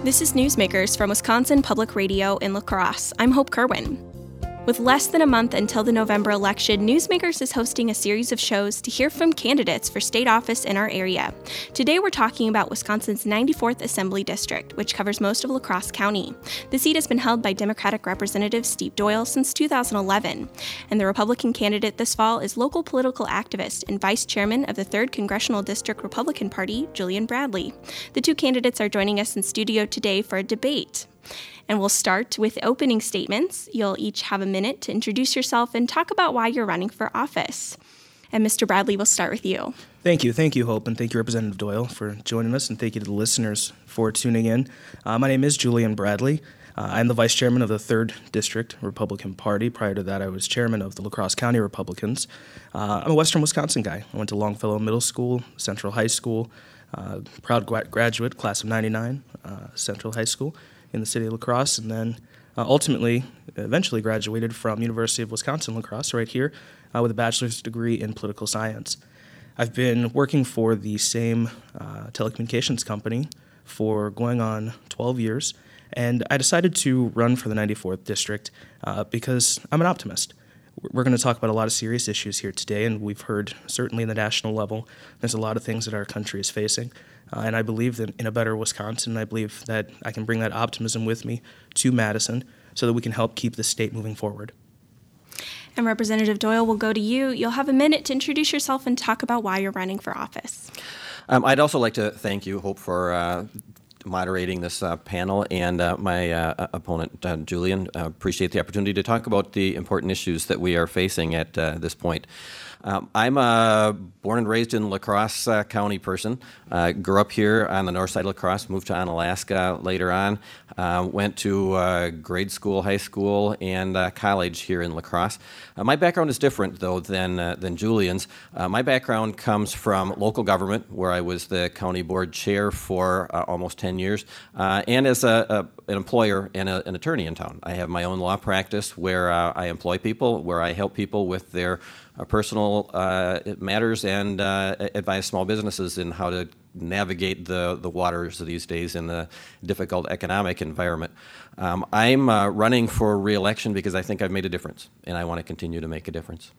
This is Newsmakers from Wisconsin Public Radio in La Crosse. I'm Hope Kerwin. With less than a month until the November election, Newsmakers is hosting a series of shows to hear from candidates for state office in our area. Today we're talking about Wisconsin's 94th Assembly District, which covers most of La Crosse County. The seat has been held by Democratic Representative Steve Doyle since 2011, and the Republican candidate this fall is local political activist and vice chairman of the 3rd Congressional District Republican Party, Julian Bradley. The two candidates are joining us in studio today for a debate. And we'll start with opening statements. You'll each have a minute to introduce yourself and talk about why you're running for office. And Mr. Bradley, we'll start with you. Thank you, Hope, and thank you, Representative Doyle, for joining us, and thank you to the listeners for tuning in. My name is Julian Bradley. I'm the vice chairman of the 3rd District Republican Party. Prior to that, I was chairman of the La Crosse County Republicans. I'm a Western Wisconsin guy. I went to Longfellow Middle School, Central High School, proud graduate, class of 99, Central High School in the city of La Crosse, and then eventually graduated from University of Wisconsin-La Crosse right here with a bachelor's degree in political science. I've been working for the same telecommunications company for going on 12 years, and I decided to run for the 94th District because I'm an optimist. We're going to talk about a lot of serious issues here today, and we've heard, certainly in the national level, there's a lot of things that our country is facing. And I believe that in a better Wisconsin, I believe that I can bring that optimism with me to Madison so that we can help keep the state moving forward. And Representative Doyle, we'll go to you. You'll have a minute to introduce yourself and talk about why you're running for office. I'd also like to thank you, Hope, for moderating this panel, and my opponent, Julian. Appreciate the opportunity to talk about the important issues that we are facing at this point. I'm a born and raised in La Crosse County person. Grew up here on the north side of La Crosse, moved to Onalaska later on. Went to grade school, high school, and college here in La Crosse. My background is different, though, than Julian's. My background comes from local government, where I was the county board chair for almost 10 years, and as an employer and an attorney in town. I have my own law practice where I employ people, where I help people with their personal matters and advise small businesses in how to navigate the waters these days in the difficult economic environment. I'm running for re-election because I think I've made a difference, and I want to continue to make a difference.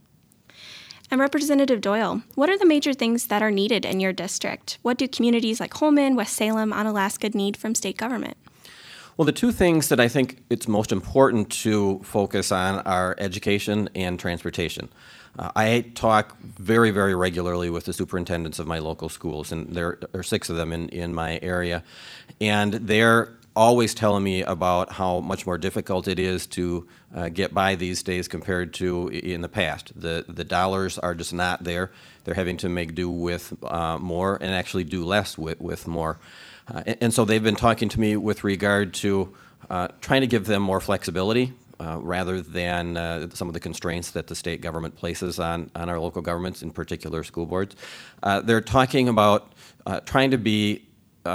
And Representative Doyle, what are the major things that are needed in your district? What do communities like Holmen, West Salem, Onalaska need from state government? Well, the two things that I think it's most important to focus on are education and transportation. I talk very, very regularly with the superintendents of my local schools, and there are 6 of them in my area, and they're always telling me about how much more difficult it is to get by these days compared to in the past. The dollars are just not there. They're having to make do with more and actually do less with more. And so they've been talking to me with regard to trying to give them more flexibility rather than some of the constraints that the state government places on our local governments, in particular school boards. They're talking about trying to be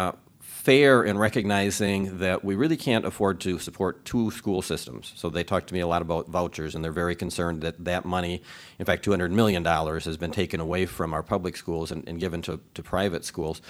fair in recognizing that we really can't afford to support 2 school systems. So they talk to me a lot about vouchers, and they're very concerned that that money, in fact $200 million, has been taken away from our public schools and given to private schools.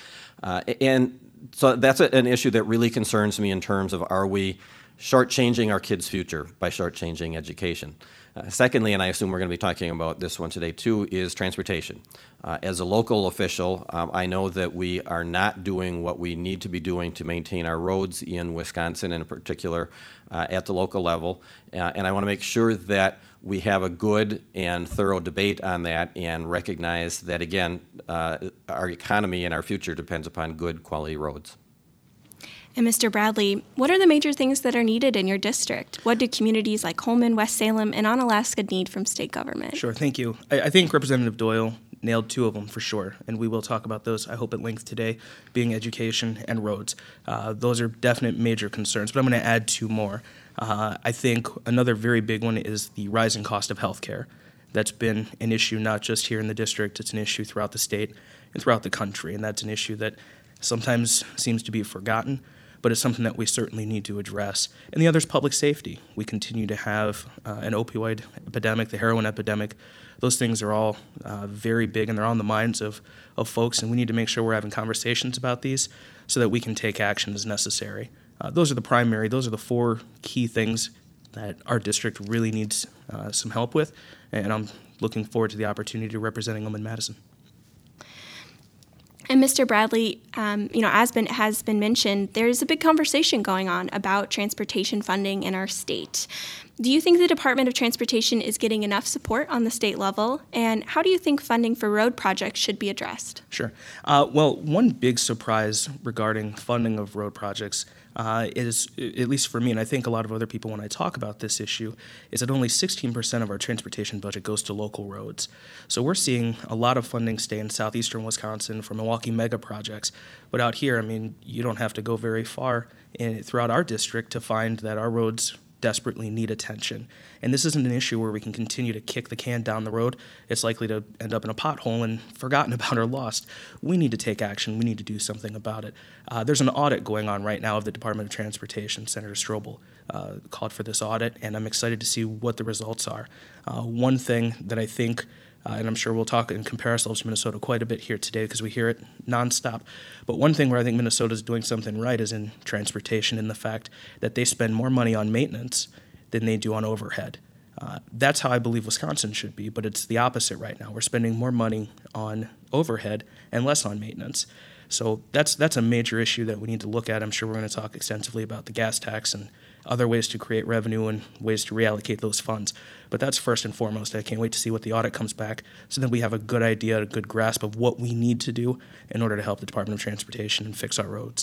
And so that's an issue that really concerns me in terms of, are we shortchanging our kids' future by shortchanging education? Secondly, and I assume we're going to be talking about this one today too, is transportation. As a local official, I know that we are not doing what we need to be doing to maintain our roads in Wisconsin, in particular at the local level, and I want to make sure that we have a good and thorough debate on that and recognize that, again, our economy and our future depends upon good quality roads. And Mr. Bradley, what are the major things that are needed in your district? What do communities like Holmen, West Salem, and Onalaska need from state government? Sure, thank you. I think Representative Doyle nailed 2 of them for sure, and we will talk about those, I hope, at length today, being education and roads. Those are definite major concerns, but I'm going to add 2 more. I think another very big one is the rising cost of health care. That's been an issue not just here in the district, it's an issue throughout the state and throughout the country, and that's an issue that sometimes seems to be forgotten, but it's something that we certainly need to address. And the other is public safety. We continue to have an opioid epidemic, the heroin epidemic, those things are all very big, and they're on the minds of folks, and we need to make sure we're having conversations about these so that we can take action as necessary. Those are the four key things that our district really needs some help with, and I'm looking forward to the opportunity of representing them in Madison. And Mr. Bradley, as has been mentioned, there's a big conversation going on about transportation funding in our state. Do you think the Department of Transportation is getting enough support on the state level? And how do you think funding for road projects should be addressed? Sure. Well, one big surprise regarding funding of road projects is, at least for me, and I think a lot of other people when I talk about this issue, is that only 16% of our transportation budget goes to local roads. So we're seeing a lot of funding stay in southeastern Wisconsin for Milwaukee mega projects. But out here, you don't have to go very far throughout our district to find that our roads desperately need attention. And this isn't an issue where we can continue to kick the can down the road. It's likely to end up in a pothole and forgotten about or lost. We need to take action. We need to do something about it. There's an audit going on right now of the Department of Transportation. Senator Strobel called for this audit, and I'm excited to see what the results are. One thing that I think, and I'm sure we'll talk and compare ourselves to Minnesota quite a bit here today because we hear it nonstop. But one thing where I think Minnesota is doing something right is in transportation, in the fact that they spend more money on maintenance than they do on overhead. That's how I believe Wisconsin should be, but it's the opposite right now. We're spending more money on overhead and less on maintenance. So that's a major issue that we need to look at. I'm sure we're going to talk extensively about the gas tax and other ways to create revenue and ways to reallocate those funds. But that's first and foremost. I can't wait to see what the audit comes back so that we have a good idea, a good grasp of what we need to do in order to help the Department of Transportation and fix our roads.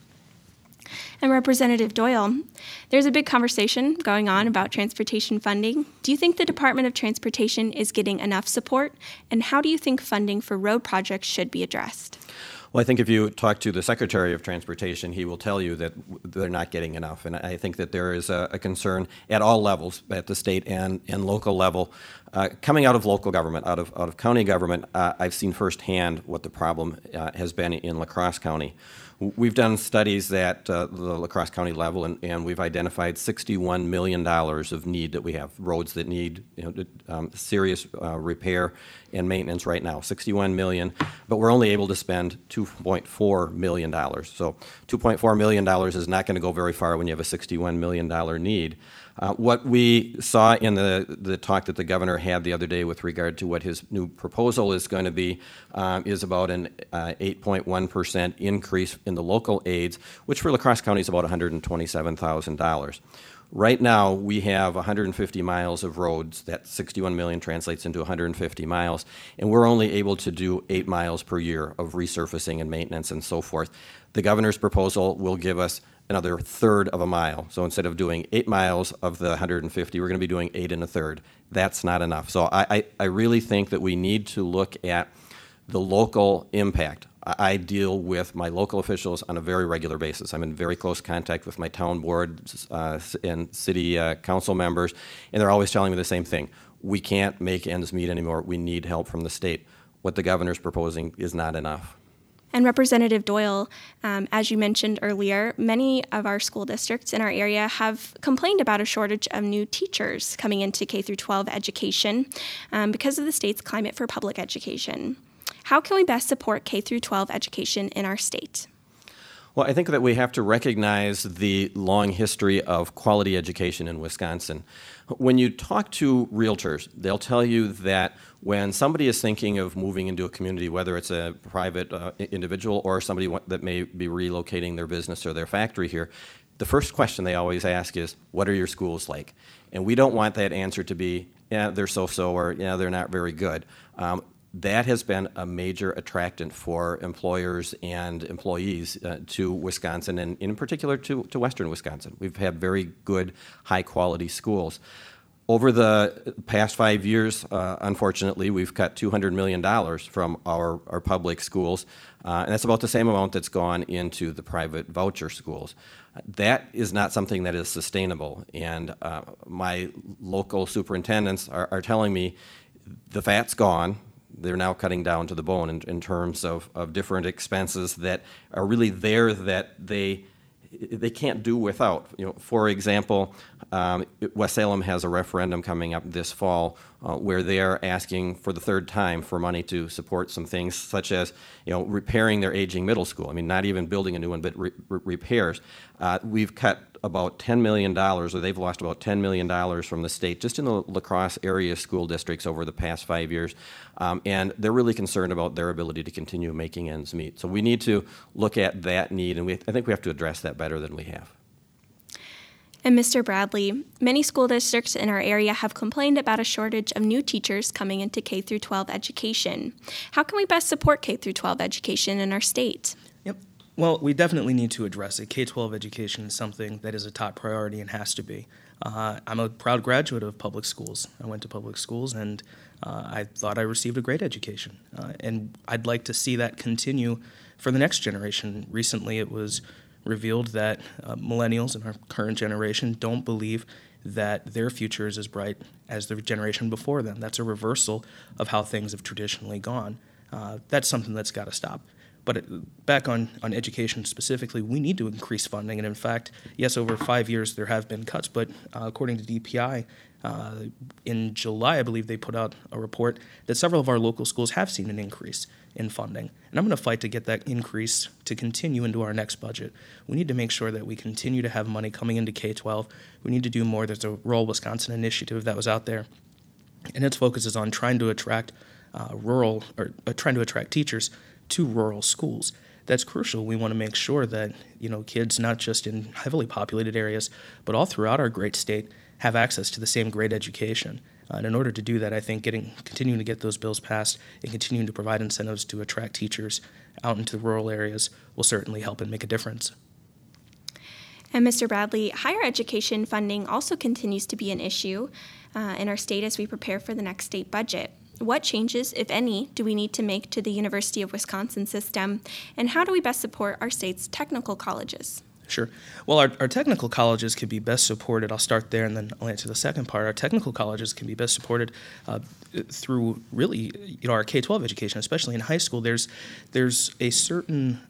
And Representative Doyle, there's a big conversation going on about transportation funding. Do you think the Department of Transportation is getting enough support? And how do you think funding for road projects should be addressed? Well, I think if you talk to the Secretary of Transportation, he will tell you that they're not getting enough. And I think that there is a concern at all levels, at the state and local level. Coming out of local government, out of county government, I've seen firsthand what the problem has been in La Crosse County. We've done studies at the La Crosse County level, and we've identified $61 million of need that we have, roads that need serious repair and maintenance right now, $61 million, but we're only able to spend $2.4 million. So $2.4 million is not going to go very far when you have a $61 million need. What we saw in the talk that the governor had the other day with regard to what his new proposal is going to be is about an 8.1% increase in the local aids, which for La Crosse County is about $127,000. Right now, we have 150 miles of roads. That 61 million translates into 150 miles, and we're only able to do 8 miles per year of resurfacing and maintenance and so forth. The governor's proposal will give us another third of a mile. So instead of doing 8 miles of the 150, we're going to be doing 8 1/3. That's not enough. So I really think that we need to look at the local impact. I deal with my local officials on a very regular basis. I'm in very close contact with my town board and city council members, and they're always telling me the same thing. We can't make ends meet anymore. We need help from the state. What the governor's proposing is not enough. And Representative Doyle, as you mentioned earlier, many of our school districts in our area have complained about a shortage of new teachers coming into K-12 education because of the state's climate for public education. How can we best support K-12 education in our state? Well, I think that we have to recognize the long history of quality education in Wisconsin. When you talk to realtors, they'll tell you that when somebody is thinking of moving into a community, whether it's a private individual or somebody that may be relocating their business or their factory here, the first question they always ask is, what are your schools like? And we don't want that answer to be, yeah, they're so-so, or yeah, they're not very good. That has been a major attractant for employers and employees to Wisconsin, and in particular to Western Wisconsin. We've had very good, high-quality schools. Over the past 5 years, unfortunately, we've cut $200 million from our public schools, and that's about the same amount that's gone into the private voucher schools. That is not something that is sustainable, and my local superintendents are telling me the fat's gone. They're now cutting down to the bone in terms of different expenses that are really there that they can't do without. For example, West Salem has a referendum coming up this fall where they are asking for the third time for money to support some things such as, repairing their aging middle school. I mean, not even building a new one, but repairs. We've cut about $10 million, or they've lost about $10 million from the state just in the La Crosse area school districts over the past 5 years. And they're really concerned about their ability to continue making ends meet. So we need to look at that need, and I think we have to address that better than we have. And Mr. Bradley, many school districts in our area have complained about a shortage of new teachers coming into K through 12 education. How can we best support K through 12 education in our state? Yep. Well, we definitely need to address it. K-12 education is something that is a top priority and has to be. I'm a proud graduate of public schools. I went to public schools, and I thought I received a great education. And I'd like to see that continue for the next generation. Recently, it was revealed that millennials in our current generation don't believe that their future is as bright as the generation before them. That's a reversal of how things have traditionally gone. That's something that's got to stop. But back on education specifically, we need to increase funding. And in fact, yes, over 5 years there have been cuts, but according to DPI, in July, I believe they put out a report that several of our local schools have seen an increase in funding. And I'm going to fight to get that increase to continue into our next budget. We need to make sure that we continue to have money coming into K-12. We need to do more. There's a Rural Wisconsin initiative that was out there, and its focus is on trying to attract trying to attract teachers to rural schools. That's crucial. We want to make sure that kids, not just in heavily populated areas, but all throughout our great state, have access to the same great education. And in order to do that, I think continuing to get those bills passed and continuing to provide incentives to attract teachers out into the rural areas will certainly help and make a difference. And Mr. Bradley, higher education funding also continues to be an issue in our state as we prepare for the next state budget. What changes, if any, do we need to make to the University of Wisconsin system, and how do we best support our state's technical colleges? Sure. Well, our technical colleges can be best supported. I'll start there and then I'll answer the second part. Our technical colleges can be best supported through really, our K-12 education, especially in high school. There's a certain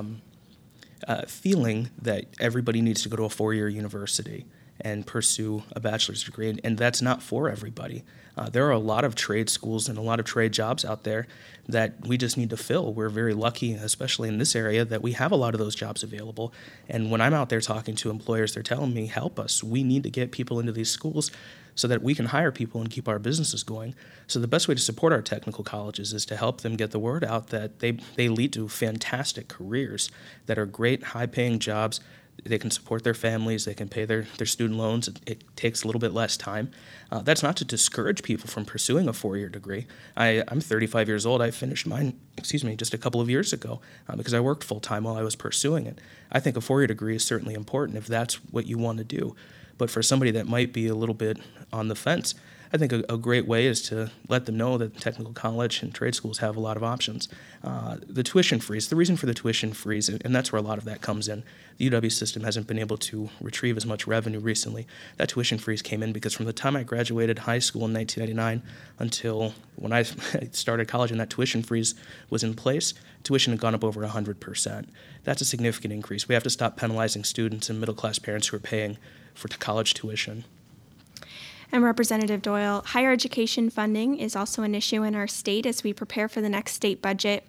feeling that everybody needs to go to a four-year university and pursue a bachelor's degree, and that's not for everybody. There are a lot of trade schools and a lot of trade jobs out there that we just need to fill. We're very lucky, especially in this area, that we have a lot of those jobs available. And when I'm out there talking to employers, they're telling me, help us. We need to get people into these schools so that we can hire people and keep our businesses going. So the best way to support our technical colleges is to help them get the word out that they lead to fantastic careers that are great, high-paying jobs. They can support their families. They can pay their student loans. It takes a little bit less time. That's not to discourage people from pursuing a four-year degree. I'm 35 years old. I finished mine, just a couple of years ago because I worked full-time while I was pursuing it. I think a four-year degree is certainly important if that's what you want to do. But for somebody that might be a little bit on the fence, I think a great way is to let them know that technical college and trade schools have a lot of options. The tuition freeze, the reason for the tuition freeze, and that's where a lot of that comes in, the UW system hasn't been able to retrieve as much revenue recently. That tuition freeze came in because from the time I graduated high school in 1999 until when I started college and that tuition freeze was in place, tuition had gone up over 100%. That's a significant increase. We have to stop penalizing students and middle-class parents who are paying for college tuition. And Representative Doyle, higher education funding is also an issue in our state as we prepare for the next state budget.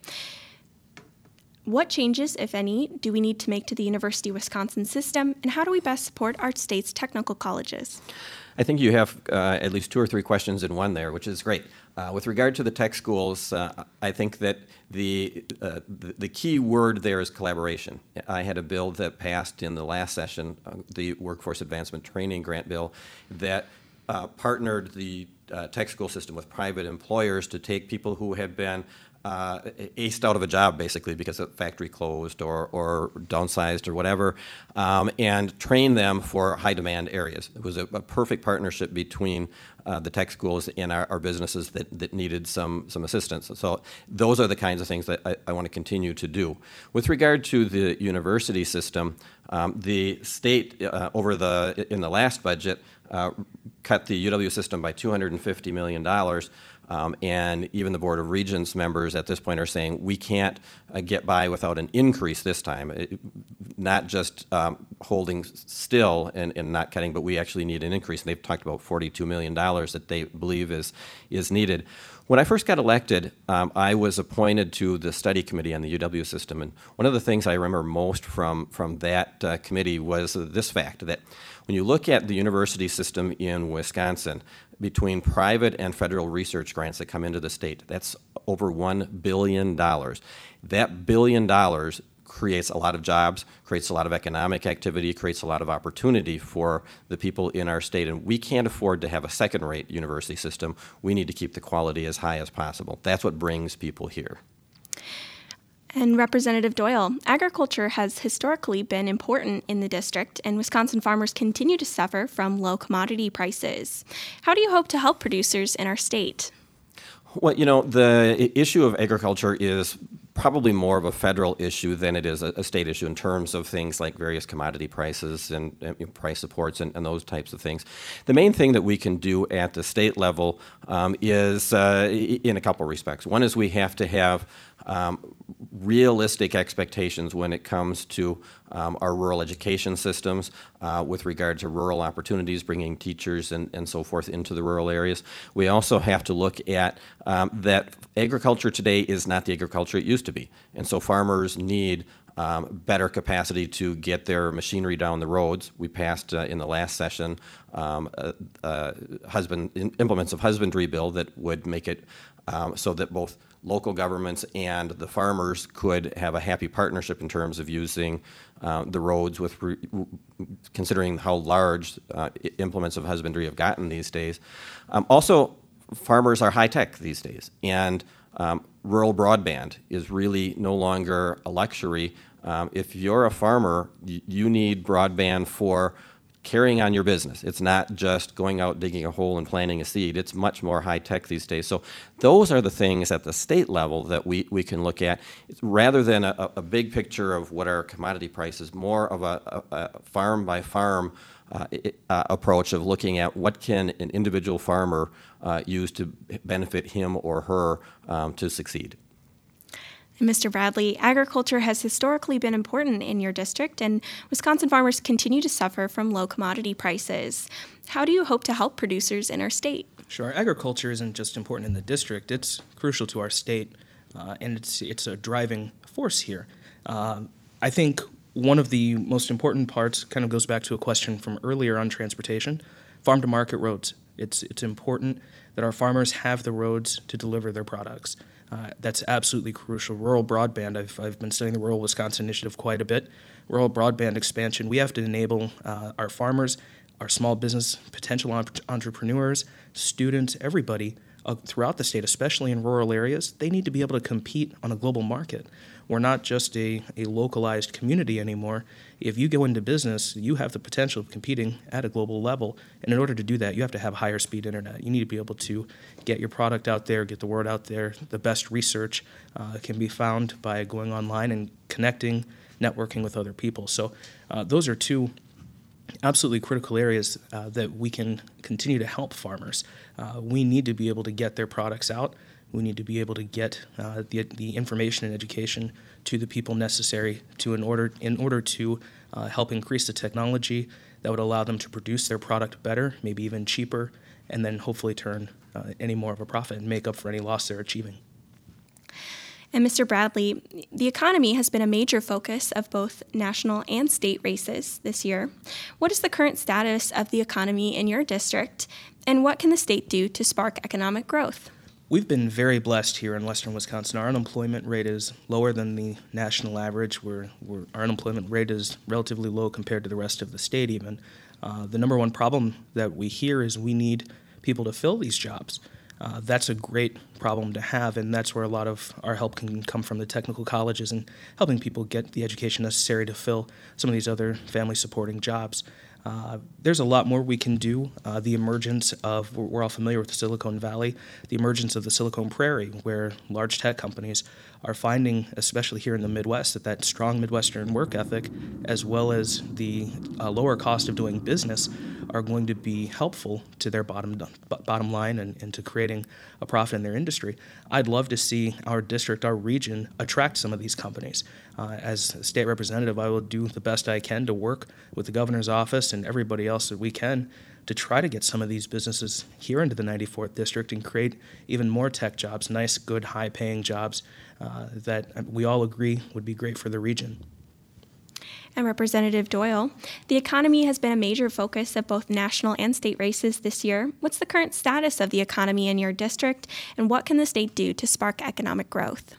What changes, if any, do we need to make to the University of Wisconsin system, and how do we best support our state's technical colleges? I think you have at least two or three questions in one there, which is great. With regard to the tech schools, I think that the key word there is collaboration. I had a bill that passed in the last session, the Workforce Advancement Training Grant Bill, that partnered the tech school system with private employers to take people who had been aced out of a job, basically, because a factory closed or downsized or whatever, and train them for high-demand areas. It was a perfect partnership between the tech schools and our businesses that needed some assistance. So those are the kinds of things that I want to continue to do. With regard to the university system, the state in the last budget cut the UW system by $250 million. And even the Board of Regents members at this point are saying we can't get by without an increase this time, not just holding still and not cutting, but we actually need an increase. And they've talked about $42 million that they believe is needed. When I first got elected, I was appointed to the study committee on the UW system, and one of the things I remember most from that committee was this fact, that when you look at the university system in Wisconsin, between private and federal research grants that come into the state, that's over $1 billion. That $1 billion creates a lot of jobs, creates a lot of economic activity, creates a lot of opportunity for the people in our state. And we can't afford to have a second-rate university system. We need to keep the quality as high as possible. That's what brings people here. And Representative Doyle, agriculture has historically been important in the district, and Wisconsin farmers continue to suffer from low commodity prices. How do you hope to help producers in our state? Well, the issue of agriculture is probably more of a federal issue than it is a state issue in terms of things like various commodity prices and price supports and those types of things. The main thing that we can do at the state level is in a couple respects. One is we have to have realistic expectations when it comes to our rural education systems with regard to rural opportunities, bringing teachers and so forth into the rural areas. We also have to look at that agriculture today is not the agriculture it used to be. And so farmers need better capacity to get their machinery down the roads. We passed in the last session implements of husbandry bill that would make it so that both local governments and the farmers could have a happy partnership in terms of using the roads with considering how large implements of husbandry have gotten these days. Also, farmers are high-tech these days, and rural broadband is really no longer a luxury. If you're a farmer, you need broadband for carrying on your business. It's not just going out, digging a hole, and planting a seed. It's much more high-tech these days. So those are the things at the state level that we can look at. Rather than a big picture of what our commodity price is, more of a farm-by-farm approach of looking at what can an individual farmer use to benefit him or her to succeed. And Mr. Bradley, agriculture has historically been important in your district, and Wisconsin farmers continue to suffer from low commodity prices. How do you hope to help producers in our state? Sure. Agriculture isn't just important in the district. It's crucial to our state, and it's a driving force here. I think one of the most important parts kind of goes back to a question from earlier on transportation, farm-to-market roads. It's important that our farmers have the roads to deliver their products. That's absolutely crucial. Rural broadband, I've been studying the Rural Wisconsin Initiative quite a bit. Rural broadband expansion, we have to enable our farmers, our small business, potential entrepreneurs, students, everybody throughout the state, especially in rural areas. They need to be able to compete on a global market. We're not just a localized community anymore. If you go into business, you have the potential of competing at a global level. And in order to do that, you have to have higher speed internet. You need to be able to get your product out there, get the word out there. The best research can be found by going online and connecting, networking with other people. So those are two absolutely critical areas that we can continue to help farmers. We need to be able to get their products out. We need to be able to get the information and education to the people necessary in order to help increase the technology that would allow them to produce their product better, maybe even cheaper, and then hopefully turn any more of a profit and make up for any loss they're achieving. And Mr. Bradley, the economy has been a major focus of both national and state races this year. What is the current status of the economy in your district, and what can the state do to spark economic growth? We've been very blessed here in western Wisconsin. Our unemployment rate is lower than the national average. Our unemployment rate is relatively low compared to the rest of the state even. The number one problem that we hear is we need people to fill these jobs. That's a great problem to have, and that's where a lot of our help can come from, the technical colleges and helping people get the education necessary to fill some of these other family-supporting jobs. There's a lot more we can do. The emergence of, we're all familiar with the Silicon Valley, the emergence of the Silicon Prairie, where large tech companies are finding, especially here in the Midwest, that strong Midwestern work ethic, as well as the lower cost of doing business, are going to be helpful to their bottom line and to creating a profit in their industry. I'd love to see our district, our region, attract some of these companies. As a state representative, I will do the best I can to work with the governor's office and everybody else that we can to try to get some of these businesses here into the 94th district and create even more tech jobs, nice, good, high-paying jobs that we all agree would be great for the region. And Representative Doyle, the economy has been a major focus of both national and state races this year. What's the current status of the economy in your district, and what can the state do to spark economic growth?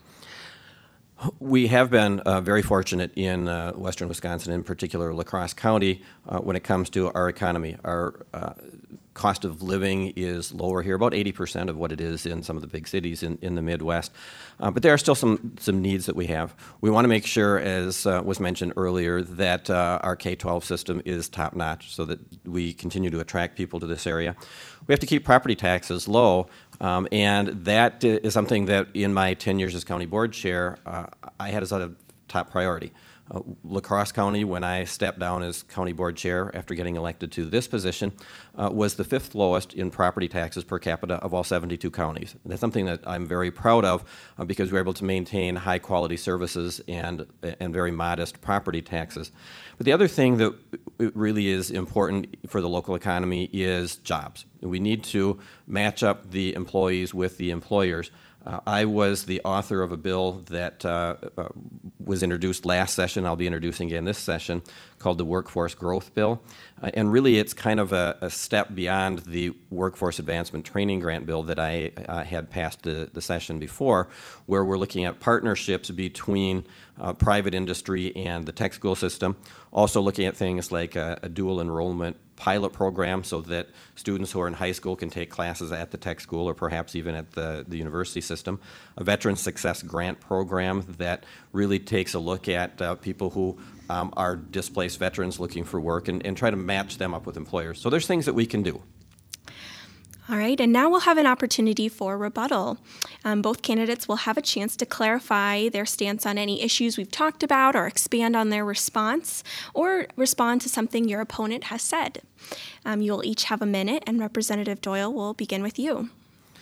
We have been very fortunate in western Wisconsin, in particular La Crosse County, when it comes to our economy. Our cost of living is lower here, about 80% of what it is in some of the big cities in the Midwest. But there are still some needs that we have. We want to make sure, as was mentioned earlier, that our K-12 system is top-notch so that we continue to attract people to this area. We have to keep property taxes low, and that is something that in my 10 years as county board chair, I had as a top priority. La Crosse County, when I stepped down as county board chair after getting elected to this position, was the 5th lowest in property taxes per capita of all 72 counties. That's something that I'm very proud of because we were able to maintain high quality services and very modest property taxes. But the other thing that really is important for the local economy is jobs. We need to match up the employees with the employers. I was the author of a bill that was introduced last session. I'll be introducing again this session, called the Workforce Growth Bill. And really it's kind of a step beyond the Workforce Advancement Training Grant bill that I had passed the session before, where we're looking at partnerships between private industry and the tech school system. Also looking at things like a dual enrollment pilot program so that students who are in high school can take classes at the tech school or perhaps even at the university system. A Veteran Success Grant program that really takes a look at people who are displaced veterans looking for work and try to match them up with employers. So there's things that we can do. All right, and now we'll have an opportunity for rebuttal. Both candidates will have a chance to clarify their stance on any issues we've talked about or expand on their response or respond to something your opponent has said. You'll each have a minute, and Representative Doyle will begin with you.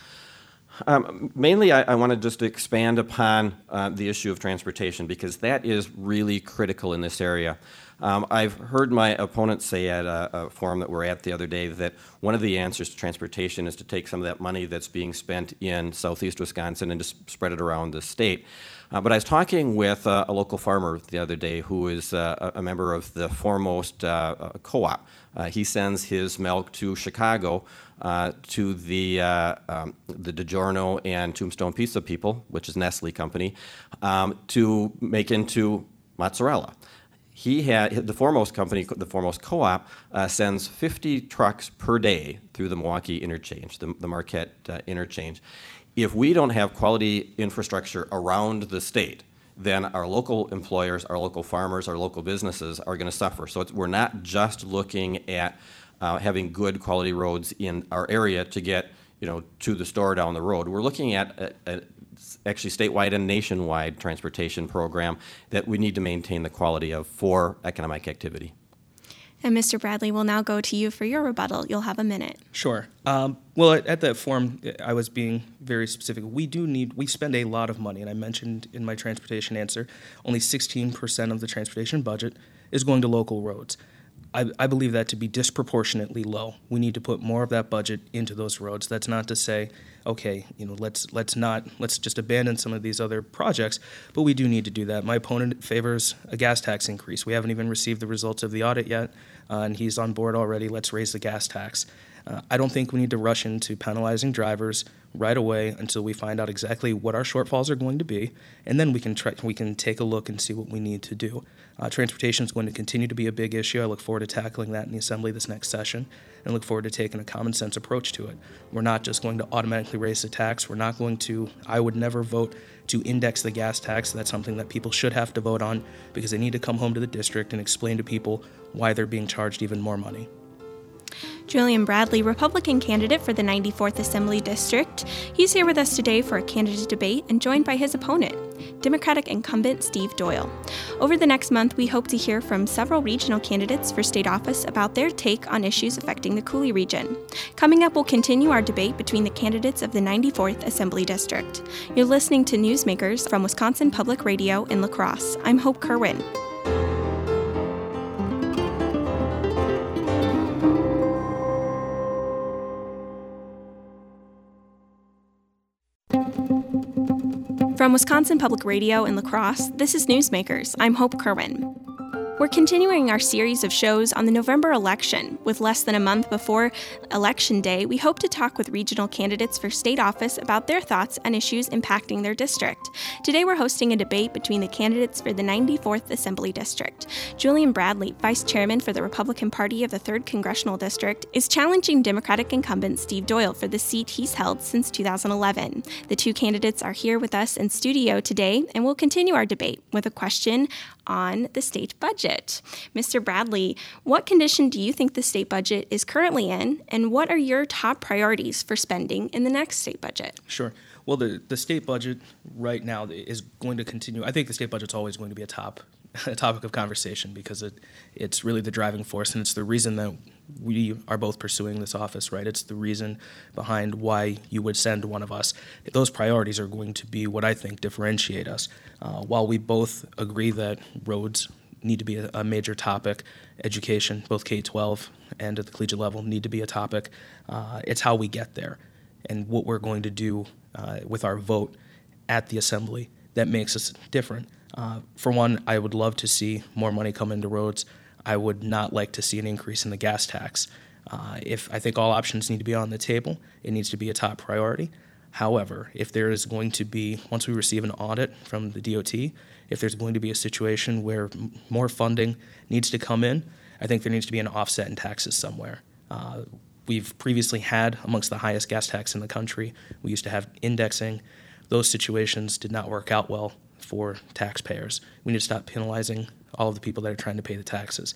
Mainly, I want to just expand upon the issue of transportation because that is really critical in this area. I've heard my opponent say at a forum that we're at the other day that one of the answers to transportation is to take some of that money that's being spent in southeast Wisconsin and just spread it around the state. But I was talking with a local farmer the other day who is a member of the Foremost co-op. He sends his milk to Chicago to the DiGiorno and Tombstone Pizza people, which is Nestle company, to make into mozzarella. He had the Foremost company, the Foremost co-op, sends 50 trucks per day through the Milwaukee interchange, the Marquette interchange. If we don't have quality infrastructure around the state, then our local employers, our local farmers, our local businesses are going to suffer. So we're not just looking at having good quality roads in our area to get to the store down the road. We're looking at actually statewide and nationwide transportation program that we need to maintain the quality of for economic activity. And Mr. Bradley, we'll now go to you for your rebuttal. You'll have a minute. Sure. Well, at that forum, I was being very specific. We spend a lot of money, and I mentioned in my transportation answer, only 16% of the transportation budget is going to local roads. I believe that to be disproportionately low. We need to put more of that budget into those roads. That's not to say, okay, let's just abandon some of these other projects, but we do need to do that. My opponent favors a gas tax increase. We haven't even received the results of the audit yet, and he's on board already. Let's raise the gas tax. I don't think we need to rush into penalizing drivers right away until we find out exactly what our shortfalls are going to be, and then we can take a look and see what we need to do. Transportation is going to continue to be a big issue. I look forward to tackling that in the Assembly this next session, and look forward to taking a common sense approach to it. We're not just going to automatically raise the tax. We're not going to, I would never vote to index the gas tax. That's something that people should have to vote on because they need to come home to the district and explain to people why they're being charged even more money. Julian Bradley, Republican candidate for the 94th Assembly District. He's here with us today for a candidate debate and joined by his opponent, Democratic incumbent Steve Doyle. Over the next month, we hope to hear from several regional candidates for state office about their take on issues affecting the Coulee region. Coming up, we'll continue our debate between the candidates of the 94th Assembly District. You're listening to Newsmakers from Wisconsin Public Radio in La Crosse. I'm Hope Kerwin. From Wisconsin Public Radio in La Crosse, this is Newsmakers. I'm Hope Kerwin. We're continuing our series of shows on the November election. With less than a month before Election Day, we hope to talk with regional candidates for state office about their thoughts on issues impacting their district. Today we're hosting a debate between the candidates for the 94th Assembly District. Julian Bradley, Vice Chairman for the Republican Party of the 3rd Congressional District, is challenging Democratic incumbent Steve Doyle for the seat he's held since 2011. The two candidates are here with us in studio today, and we'll continue our debate with a question on the state budget. Mr. Bradley, what condition do you think the state budget is currently in, and what are your top priorities for spending in the next state budget? Sure. Well, the state budget right now is going to continue. I think the state budget's always going to be a topic of conversation because it's really the driving force, and it's the reason that we are both pursuing this office, right? It's the reason behind why you would send one of us. Those priorities are going to be what I think differentiate us. While we both agree that roads need to be a major topic, education, both K-12 and at the collegiate level, need to be a topic, it's how we get there and what we're going to do with our vote at the Assembly that makes us different. For one, I would love to see more money come into roads. I would not like to see an increase in the gas tax. I think all options need to be on the table, it needs to be a top priority. However, if there is going to be, once we receive an audit from the DOT, if there's going to be a situation where more funding needs to come in, I think there needs to be an offset in taxes somewhere. We've previously had amongst the highest gas tax in the country. We used to have indexing. Those situations did not work out well for taxpayers. We need to stop penalizing all of the people that are trying to pay the taxes.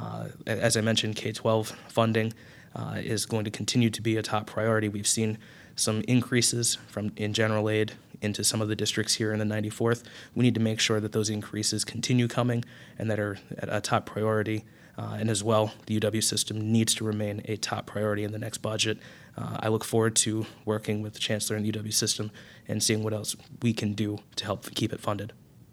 As I mentioned, K-12 funding is going to continue to be a top priority. We've seen some increases in general aid into some of the districts here in the 94th. We need to make sure that those increases continue coming and that are a top priority. And as well, the UW system needs to remain a top priority in the next budget. I look forward to working with the chancellor and the UW system and seeing what else we can do to help keep it funded.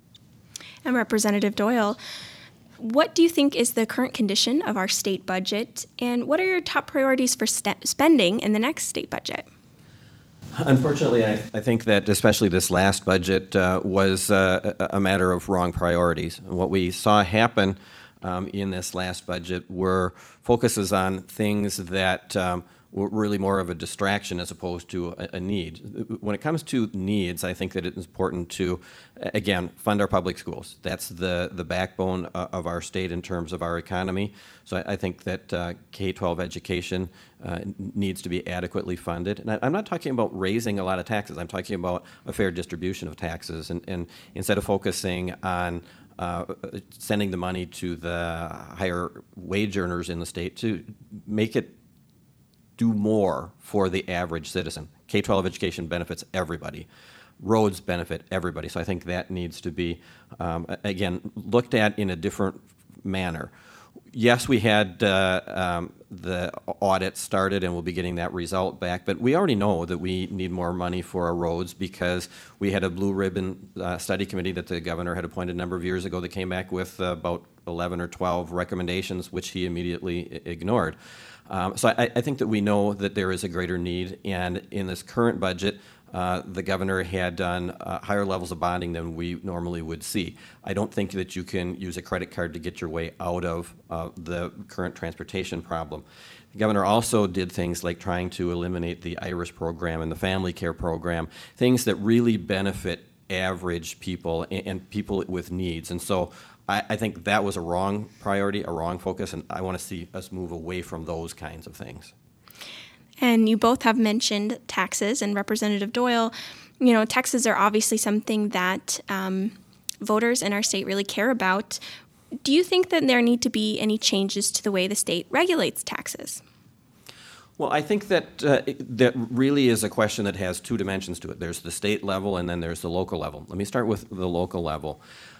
And Representative Doyle, what do you think is the current condition of our state budget, and what are your top priorities for spending in the next state budget? Unfortunately, I think that especially this last budget was a matter of wrong priorities. What we saw happen in this last budget were focuses on things that were really more of a distraction as opposed to a need. When it comes to needs, I think that it is important to, again, fund our public schools. That's the backbone of our state in terms of our economy. So I think that K-12 education needs to be adequately funded. And I'm not talking about raising a lot of taxes. I'm talking about a fair distribution of taxes. And instead of focusing on sending the money to the higher wage earners in the state, to make it do more for the average citizen. K-12 education benefits everybody. Roads benefit everybody. So I think that needs to be, again, looked at in a different manner. Yes, we had the audit started and we'll be getting that result back, but we already know that we need more money for our roads because we had a blue ribbon study committee that the governor had appointed a number of years ago that came back with about 11 or 12 recommendations, which he immediately ignored. So I think that we know that there is a greater need, and in this current budget, the governor had done higher levels of bonding than we normally would see. I don't think that you can use a credit card to get your way out of the current transportation problem. The governor also did things like trying to eliminate the IRIS program and the family care program, things that really benefit average people and people with needs. And so I think that was a wrong priority, a wrong focus, and I want to see us move away from those kinds of things. And you both have mentioned taxes, and Representative Doyle, taxes are obviously something that voters in our state really care about. Do you think that there need to be any changes to the way the state regulates taxes? Well, I think that that really is a question that has two dimensions to it. There's the state level and then there's the local level. Let me start with the local level.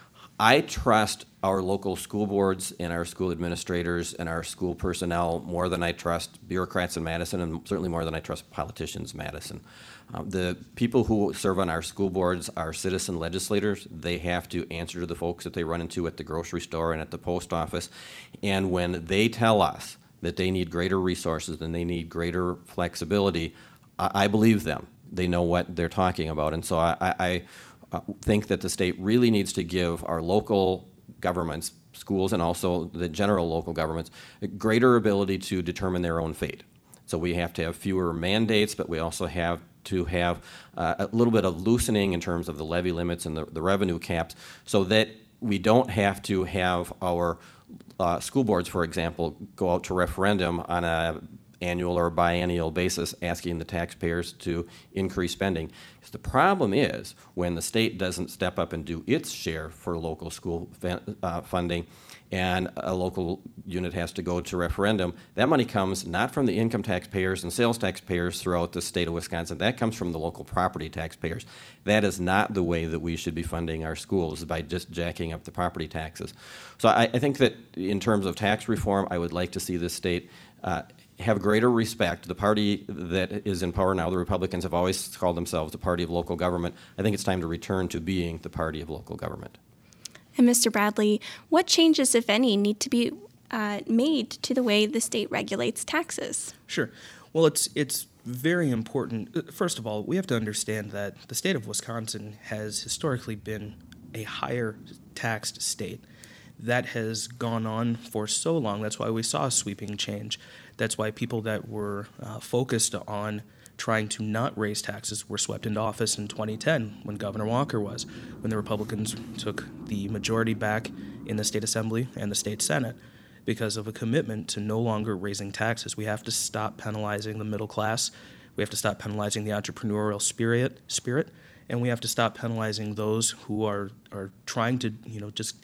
I trust our local school boards and our school administrators and our school personnel more than I trust bureaucrats in Madison, and certainly more than I trust politicians in Madison. The people who serve on our school boards are citizen legislators. They have to answer to the folks that they run into at the grocery store and at the post office. And when they tell us that they need greater resources and they need greater flexibility, I believe them. They know what they're talking about. And so I think that the state really needs to give our local governments, schools, and also the general local governments, a greater ability to determine their own fate. So we have to have fewer mandates, but we also have to have a little bit of loosening in terms of the levy limits and the revenue caps, so that we don't have to have our school boards, for example, go out to referendum on a annual or biennial basis asking the taxpayers to increase spending. The problem is when the state doesn't step up and do its share for local school funding, and a local unit has to go to referendum, that money comes not from the income taxpayers and sales taxpayers throughout the state of Wisconsin. That comes from the local property taxpayers. That is not the way that we should be funding our schools, by just jacking up the property taxes. So I think that in terms of tax reform, I would like to see this state have greater respect. The party that is in power now, the Republicans, have always called themselves the party of local government. I think it's time to return to being the party of local government. And Mr. Bradley, what changes, if any, need to be made to the way the state regulates taxes? Sure. Well, it's very important. First of all, we have to understand that the state of Wisconsin has historically been a higher taxed state. That has gone on for so long. That's why we saw a sweeping change. That's why people that were focused on trying to not raise taxes were swept into office in 2010 when Governor Walker was, when the Republicans took the majority back in the state assembly and the state senate because of a commitment to no longer raising taxes. We have to stop penalizing the middle class. We have to stop penalizing the entrepreneurial spirit, and we have to stop penalizing those who are trying to just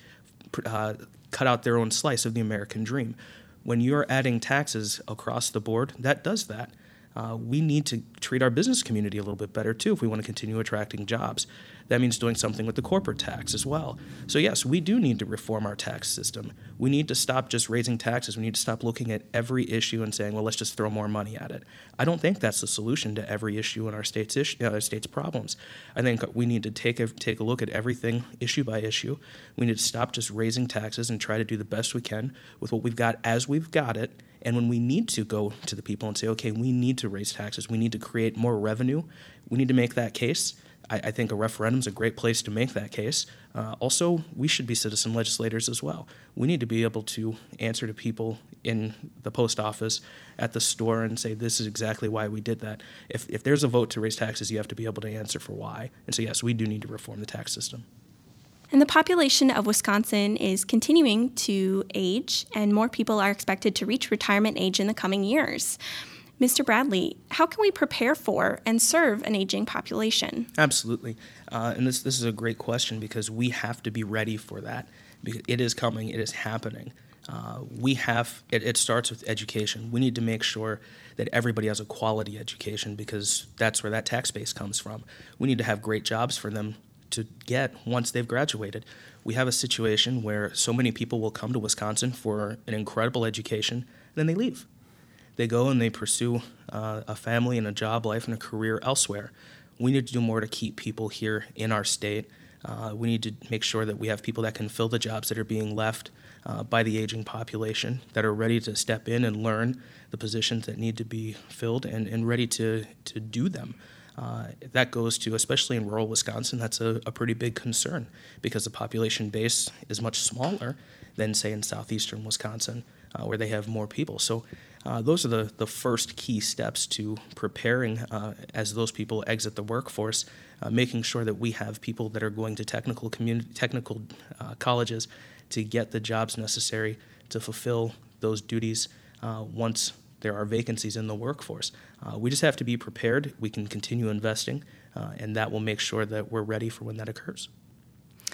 cut out their own slice of the American dream. When you're adding taxes across the board, that does that. We need to treat our business community a little bit better, too, if we want to continue attracting jobs. That means doing something with the corporate tax as well. So, yes, we do need to reform our tax system. We need to stop just raising taxes. We need to stop looking at every issue and saying, well, let's just throw more money at it. I don't think that's the solution to every issue in our state's problems. I think we need to take a look at everything issue by issue. We need to stop just raising taxes and try to do the best we can with what we've got as we've got it. And when we need to go to the people and say, okay, we need to raise taxes, we need to create more revenue, we need to make that case. I think a referendum is a great place to make that case. Also, we should be citizen legislators as well. We need to be able to answer to people in the post office, at the store, and say, this is exactly why we did that. If there's a vote to raise taxes, you have to be able to answer for why. And so, yes, we do need to reform the tax system. And the population of Wisconsin is continuing to age, and more people are expected to reach retirement age in the coming years. Mr. Bradley, how can we prepare for and serve an aging population? Absolutely. And this is a great question because we have to be ready for that. It is coming. It is happening. It starts with education. We need to make sure that everybody has a quality education because that's where that tax base comes from. We need to have great jobs for them to get once they've graduated. We have a situation where so many people will come to Wisconsin for an incredible education, and then they leave. They go and they pursue a family and a job life and a career elsewhere. We need to do more to keep people here in our state. We need to make sure that we have people that can fill the jobs that are being left by the aging population, that are ready to step in and learn the positions that need to be filled and ready to do them. That goes to, especially in rural Wisconsin, that's a pretty big concern because the population base is much smaller than, say, in southeastern Wisconsin, where they have more people. So those are the first key steps to preparing as those people exit the workforce, making sure that we have people that are going to technical colleges to get the jobs necessary to fulfill those duties once there are vacancies in the workforce. We just have to be prepared. We can continue investing, and that will make sure that we're ready for when that occurs.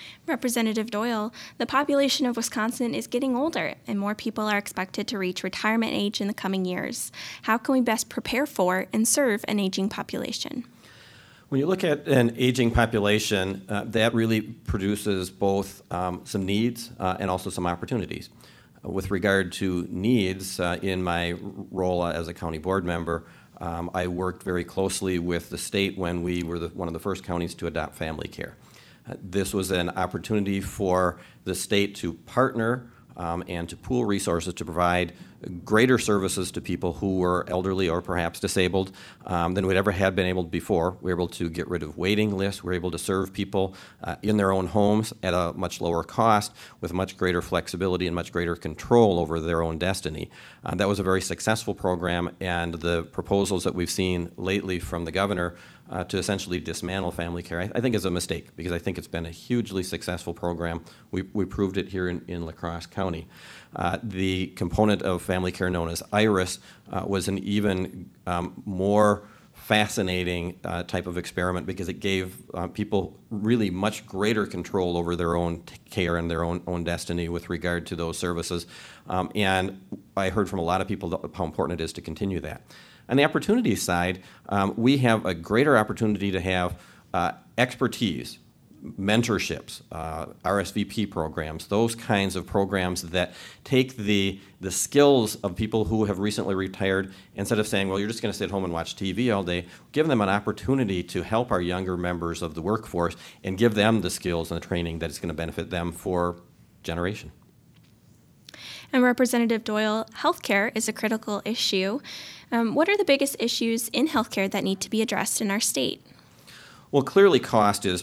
Representative Doyle, the population of Wisconsin is getting older, and more people are expected to reach retirement age in the coming years. How can we best prepare for and serve an aging population? When you look at an aging population, that really produces both some needs and also some opportunities. With regard to needs, in my role as a county board member, I worked very closely with the state when we were one of the first counties to adopt family care. This was an opportunity for the state to partner and to pool resources to provide greater services to people who were elderly or perhaps disabled than we'd ever had been able to before. We were able to get rid of waiting lists. We were able to serve people in their own homes at a much lower cost with much greater flexibility and much greater control over their own destiny. That was a very successful program, and the proposals that we've seen lately from the governor to essentially dismantle family care, I think is a mistake, because I think it's been a hugely successful program. We proved it here in La Crosse County. The component of family care known as IRIS was an even more fascinating type of experiment, because it gave people really much greater control over their own care and their own destiny with regard to those services. And I heard from a lot of people how important it is to continue that. On the opportunity side, we have a greater opportunity to have expertise, mentorships, RSVP programs, those kinds of programs that take the skills of people who have recently retired. Instead of saying, well, you're just going to sit home and watch TV all day, give them an opportunity to help our younger members of the workforce and give them the skills and the training that is going to benefit them for generation. And Representative Doyle, healthcare is a critical issue. What are the biggest issues in healthcare that need to be addressed in our state? Well, clearly cost is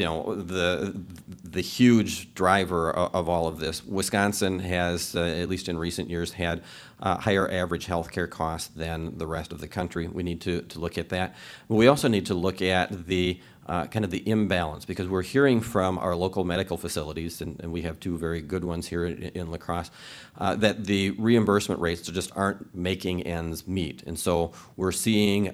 the huge driver of all of this. Wisconsin has, at least in recent years, had higher average healthcare costs than the rest of the country. We need to look at that. But we also need to look at the kind of the imbalance, because we're hearing from our local medical facilities, and we have two very good ones here in La Crosse, that the reimbursement rates just aren't making ends meet. And so we're seeing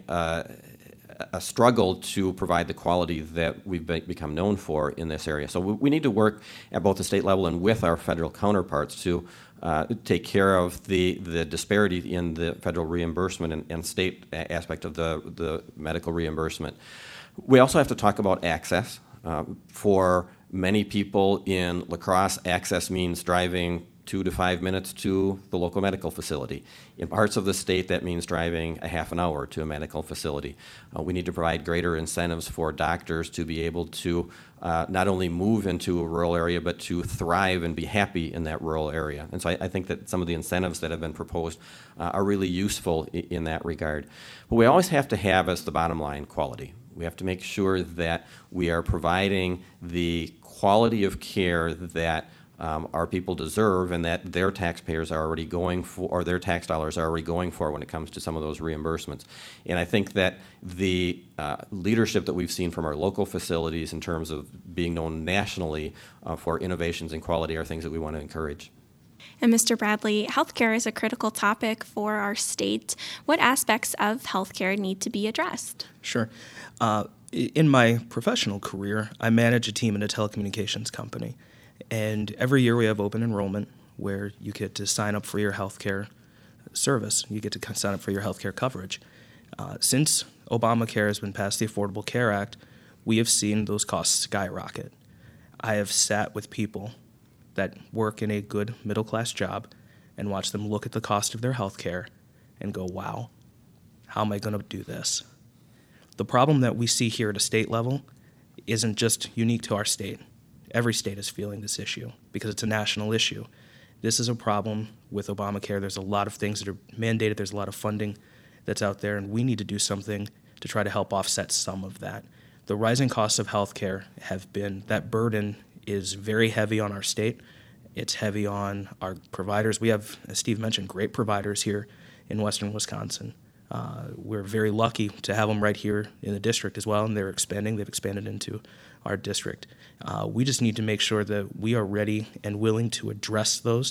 a struggle to provide the quality that we've become known for in this area. So we need to work at both the state level and with our federal counterparts to take care of the disparity in the federal reimbursement and state aspect of the medical reimbursement. We also have to talk about access. For many people in La Crosse, access means driving 2 to 5 minutes to the local medical facility. In parts of the state, that means driving a half an hour to a medical facility. We need to provide greater incentives for doctors to be able to not only move into a rural area, but to thrive and be happy in that rural area. And so I think that some of the incentives that have been proposed are really useful in that regard. But we always have to have as the bottom line quality. We have to make sure that we are providing the quality of care that our people deserve, and that their taxpayers are already going for, or their tax dollars are already going for when it comes to some of those reimbursements. And I think that the leadership that we've seen from our local facilities in terms of being known nationally for innovations and quality are things that we want to encourage. And Mr. Bradley, healthcare is a critical topic for our state. What aspects of healthcare need to be addressed? Sure. In my professional career, I manage a team in a telecommunications company. And every year we have open enrollment where you get to sign up for your healthcare service. You get to sign up for your healthcare coverage. Since Obamacare has been passed, the Affordable Care Act, we have seen those costs skyrocket. I have sat with people that work in a good middle-class job and watched them look at the cost of their healthcare and go, wow, how am I going to do this? The problem that we see here at a state level isn't just unique to our state. Every state is feeling this issue because it's a national issue. This is a problem with Obamacare. There's a lot of things that are mandated. There's a lot of funding that's out there, and we need to do something to try to help offset some of that. The rising costs of healthcare have been, that burden is very heavy on our state. It's heavy on our providers. We have, as Steve mentioned, great providers here in western Wisconsin. We're very lucky to have them right here in the district as well, and they're expanding. They've expanded into our district. We just need to make sure that we are ready and willing to address those.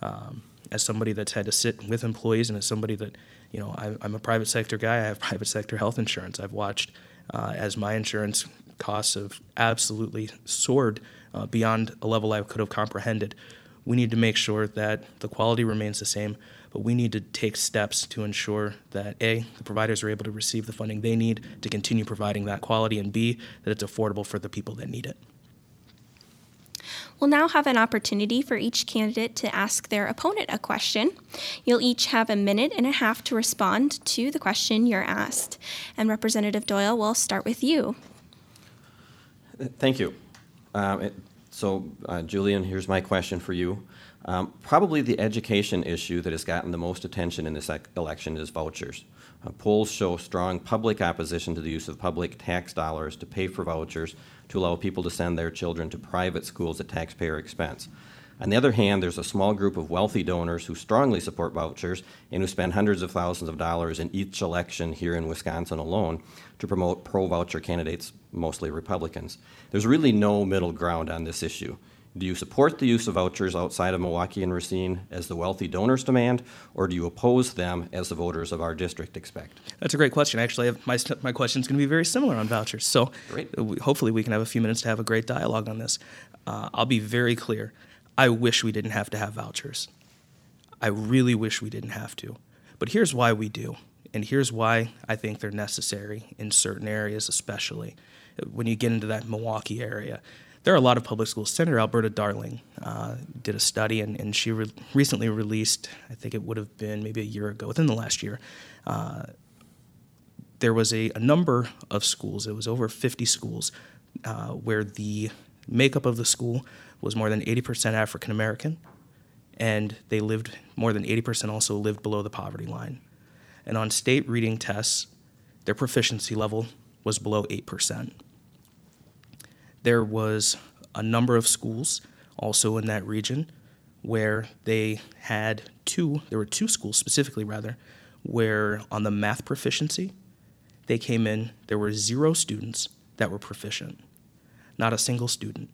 As somebody that's had to sit with employees, and as somebody that, I'm a private sector guy, I have private sector health insurance. I've watched as my insurance costs have absolutely soared beyond a level I could have comprehended. We need to make sure that the quality remains the same, but we need to take steps to ensure that A, the providers are able to receive the funding they need to continue providing that quality, and B, that it's affordable for the people that need it. We'll now have an opportunity for each candidate to ask their opponent a question. You'll each have a minute and a half to respond to the question you're asked. And Representative Doyle, we'll start with you. Thank you. Julian, here's my question for you. Probably the education issue that has gotten the most attention in this election is vouchers. Polls show strong public opposition to the use of public tax dollars to pay for vouchers to allow people to send their children to private schools at taxpayer expense. On the other hand, there's a small group of wealthy donors who strongly support vouchers and who spend hundreds of thousands of dollars in each election here in Wisconsin alone to promote pro-voucher candidates, mostly Republicans. There's really no middle ground on this issue. Do you support the use of vouchers outside of Milwaukee and Racine as the wealthy donors demand, or do you oppose them as the voters of our district expect? That's a great question. Actually, my question is going to be very similar on vouchers. So hopefully we can have a few minutes to have a great dialogue on this. I'll be very clear. I wish we didn't have to have vouchers. I really wish we didn't have to. But here's why we do, and here's why I think they're necessary in certain areas, especially when you get into that Milwaukee area. There are a lot of public schools. Senator Alberta Darling did a study, and she recently released, I think it would have been maybe a year ago, within the last year, there was a number of schools, it was over 50 schools, where the makeup of the school was more than 80% African American, and they lived, more than 80% also lived below the poverty line. And on state reading tests, their proficiency level was below 8%. There was a number of schools also in that region where there were two schools specifically rather, where on the math proficiency, they came in, there were 0 students that were proficient, not a single student.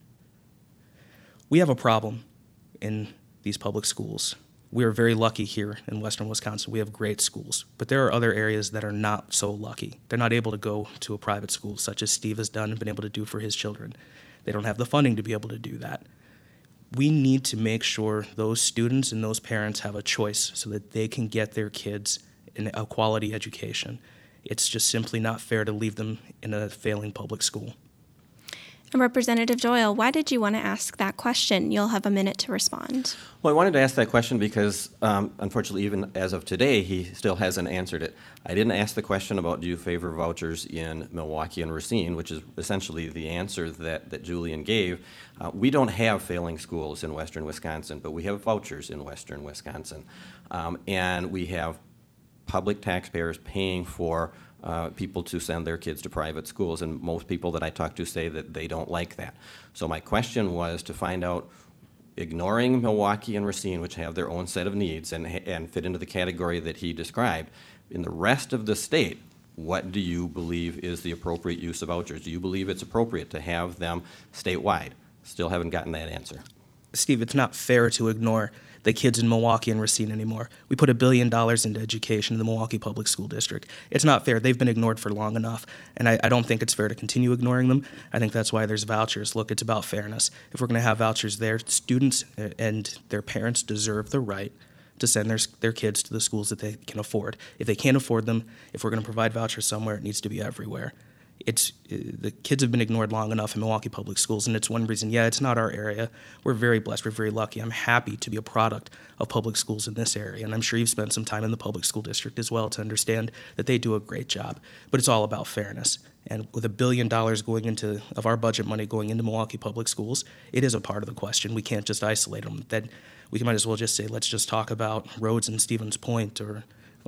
We have a problem in these public schools. We are very lucky here in western Wisconsin. We have great schools, but there are other areas that are not so lucky. They're not able to go to a private school, such as Steve has done and been able to do for his children. They don't have the funding to be able to do that. We need to make sure those students and those parents have a choice so that they can get their kids in a quality education. It's just simply not fair to leave them in a failing public school. And Representative Doyle, why did you want to ask that question? You'll have a minute to respond. Well, I wanted to ask that question because, unfortunately, even as of today, he still hasn't answered it. I didn't ask the question about do you favor vouchers in Milwaukee and Racine, which is essentially the answer that Julian gave. We don't have failing schools in western Wisconsin, but we have vouchers in western Wisconsin. And we have public taxpayers paying for people to send their kids to private schools, and most people that I talk to say that they don't like that. So my question was to find out, ignoring Milwaukee and Racine, which have their own set of needs and fit into the category that he described, in the rest of the state, what do you believe is the appropriate use of vouchers? Do you believe it's appropriate to have them statewide? Still haven't gotten that answer. Steve, it's not fair to ignore the kids in Milwaukee and Racine anymore. We put $1 billion into education in the Milwaukee Public School District. It's not fair. They've been ignored for long enough, and I don't think it's fair to continue ignoring them. I think that's why there's vouchers. Look, it's about fairness. If we're going to have vouchers there, students and their parents deserve the right to send their kids to the schools that they can afford. If they can't afford them, if we're going to provide vouchers somewhere, it needs to be everywhere. The kids have been ignored long enough in Milwaukee Public Schools, and it's one reason. Yeah, it's not our area. We're very blessed. We're very lucky. I'm happy to be a product of public schools in this area, and I'm sure you've spent some time in the public school district as well to understand that they do a great job. But it's all about fairness. And with $1 billion of our budget money going into Milwaukee Public Schools, it is a part of the question. We can't just isolate them. Then we might as well just say, let's just talk about roads in Stevens Point or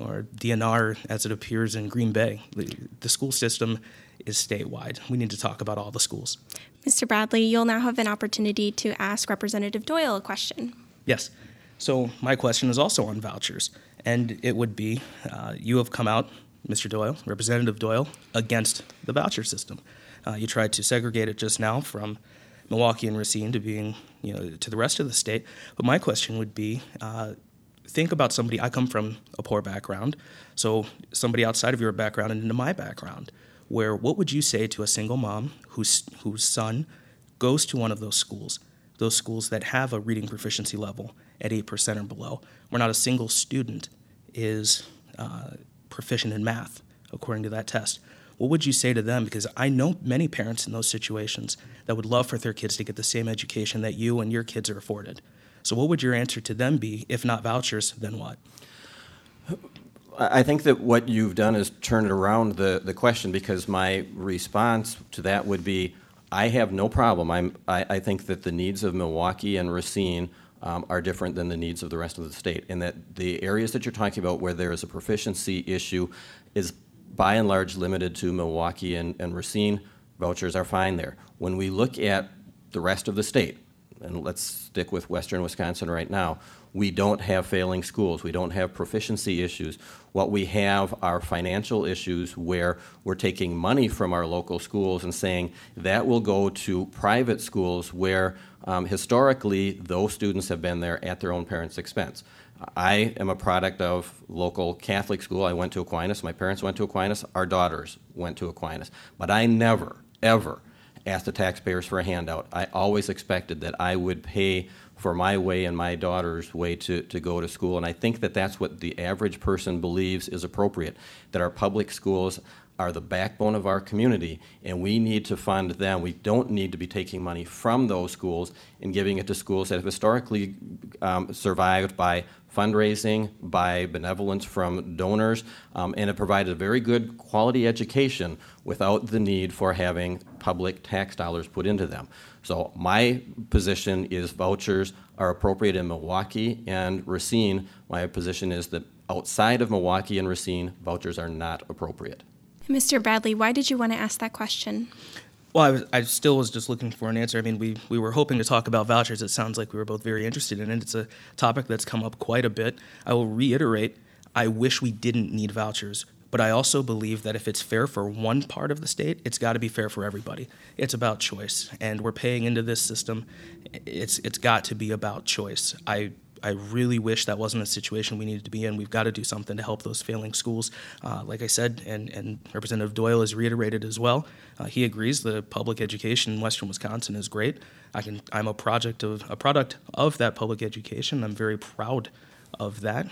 DNR as it appears in Green Bay. The school system is statewide. We need to talk about all the schools. Mr. Bradley, you'll now have an opportunity to ask Representative Doyle a question. Yes. So my question is also on vouchers, and it would be, you have come out, Mr. Doyle, Representative Doyle, against the voucher system. You tried to segregate it just now from Milwaukee and Racine to being, to the rest of the state. But my question would be, think about somebody. I come from a poor background, so somebody outside of your background and into my background. what would you say to a single mom whose son goes to one of those schools that have a reading proficiency level at 8% or below, where not a single student is proficient in math, according to that test? What would you say to them? Because I know many parents in those situations that would love for their kids to get the same education that you and your kids are afforded. So what would your answer to them be? If not vouchers, then what? I think that what you've done is turn it around the question, because my response to that would be, I have no problem. I think that the needs of Milwaukee and Racine are different than the needs of the rest of the state, and that the areas that you're talking about where there is a proficiency issue is by and large limited to Milwaukee and Racine. Vouchers are fine there. When we look at the rest of the state, and let's stick with western Wisconsin right now, we don't have failing schools. We don't have proficiency issues. What we have are financial issues where we're taking money from our local schools and saying that will go to private schools where historically those students have been there at their own parents' expense. I am a product of local Catholic school. I went to Aquinas. My parents went to Aquinas. Our daughters went to Aquinas. But I never, ever asked the taxpayers for a handout. I always expected that I would pay for my way and my daughter's way to go to school. And I think that that's what the average person believes is appropriate, that our public schools are the backbone of our community, and we need to fund them. We don't need to be taking money from those schools and giving it to schools that have historically survived by fundraising, by benevolence from donors, and have provided a very good quality education without the need for having public tax dollars put into them. So my position is vouchers are appropriate in Milwaukee and Racine. My position is that outside of Milwaukee and Racine, vouchers are not appropriate. Mr. Bradley, why did you want to ask that question? Well, I still was just looking for an answer. I mean, we were hoping to talk about vouchers. It sounds like we were both very interested in it. It's a topic that's come up quite a bit. I will reiterate, I wish we didn't need vouchers, but I also believe that if it's fair for one part of the state, it's got to be fair for everybody. It's about choice, and we're paying into this system. It's got to be about choice. I really wish that wasn't a situation we needed to be in. We've got to do something to help those failing schools. Like I said, and Representative Doyle has reiterated as well, he agrees the public education in western Wisconsin is great. I'm a product of that public education. I'm very proud of that.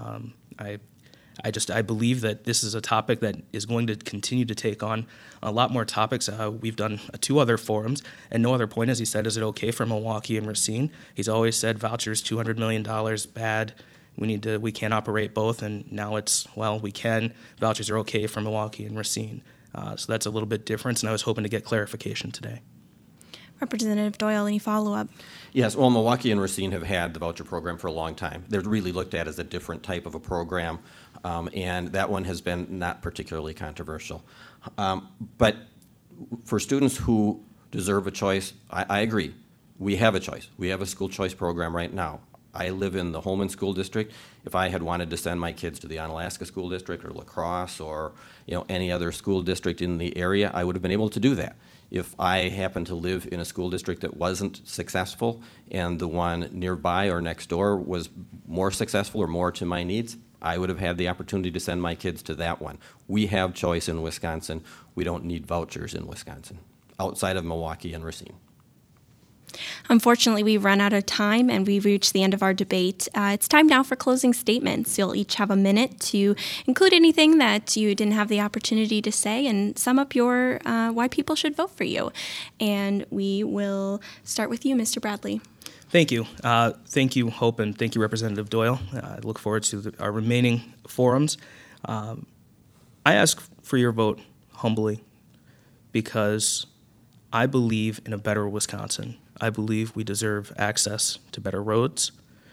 I believe that this is a topic that is going to continue to take on a lot more topics. We've done 2 other forums, and no other point, as he said, is it okay for Milwaukee and Racine. He's always said vouchers, $200 million, bad. We can't operate both, and now it's, well, we can. Vouchers are okay for Milwaukee and Racine. So that's a little bit different, and I was hoping to get clarification today. Representative Doyle, any follow-up? Yes, well, Milwaukee and Racine have had the voucher program for a long time. They're really looked at as a different type of a program, and that one has been not particularly controversial. But for students who deserve a choice, I agree. We have a choice. We have a school choice program right now. I live in the Holman School District. If I had wanted to send my kids to the Onalaska School District or La Crosse or any other school district in the area, I would have been able to do that. If I happened to live in a school district that wasn't successful and the one nearby or next door was more successful or more to my needs, I would have had the opportunity to send my kids to that one. We have choice in Wisconsin. We don't need vouchers in Wisconsin, outside of Milwaukee and Racine. Unfortunately, we've run out of time and we've reached the end of our debate. It's time now for closing statements. You'll each have a minute to include anything that you didn't have the opportunity to say and sum up your why people should vote for you. And we will start with you, Mr. Bradley. Thank you. Thank you, Hope, and thank you, Representative Doyle. I look forward to our remaining forums. I ask for your vote humbly because I believe in a better Wisconsin. I believe we deserve access to better roads.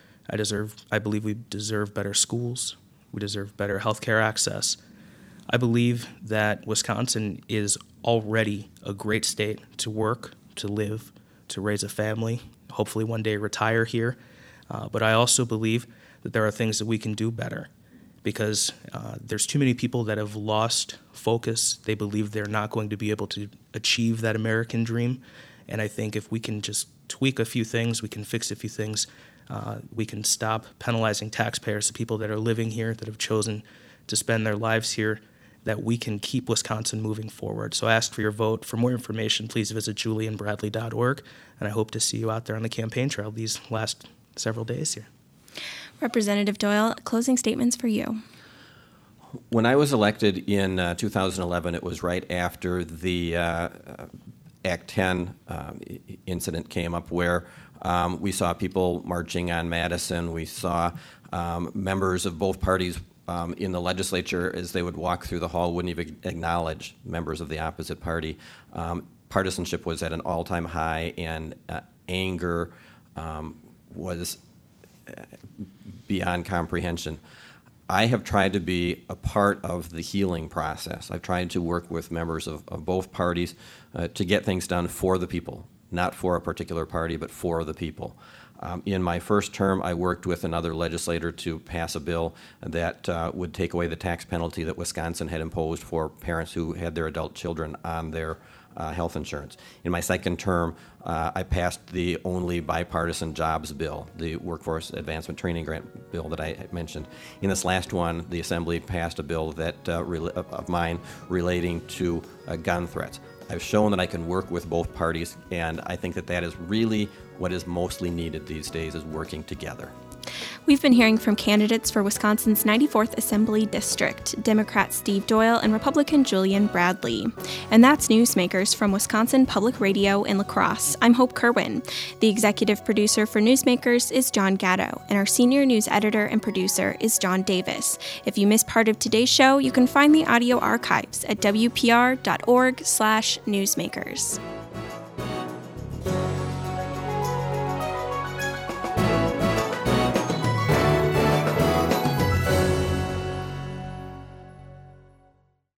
I believe we deserve better schools. We deserve better healthcare access. I believe that Wisconsin is already a great state to work, to live, to raise a family, hopefully one day retire here. But I also believe that there are things that we can do better because there's too many people that have lost focus. They believe they're not going to be able to achieve that American dream. And I think if we can just tweak a few things, we can fix a few things, we can stop penalizing taxpayers, the people that are living here, that have chosen to spend their lives here, that we can keep Wisconsin moving forward. So I ask for your vote. For more information, please visit julianbradley.org, and I hope to see you out there on the campaign trail these last several days here. Representative Doyle, closing statements for you. When I was elected in 2011, it was right after the Act 10 incident came up, where we saw people marching on Madison. We saw members of both parties in the legislature, as they would walk through the hall, wouldn't even acknowledge members of the opposite party. Partisanship was at an all-time high, and anger was beyond comprehension. I have tried to be a part of the healing process. I've tried to work with members of both parties to get things done for the people, not for a particular party, but for the people. In my first term, I worked with another legislator to pass a bill that would take away the tax penalty that Wisconsin had imposed for parents who had their adult children on their health insurance. In my second term, I passed the only bipartisan jobs bill, the Workforce Advancement Training Grant bill that I mentioned. In this last one, the Assembly passed a bill that of mine relating to gun threats. I've shown that I can work with both parties, and I think that is really what is mostly needed these days, is working together. We've been hearing from candidates for Wisconsin's 94th Assembly District, Democrat Steve Doyle and Republican Julian Bradley. And that's Newsmakers from Wisconsin Public Radio in La Crosse. I'm Hope Kerwin. The executive producer for Newsmakers is John Gatto, and our senior news editor and producer is John Davis. If you missed part of today's show, you can find the audio archives at wpr.org/newsmakers.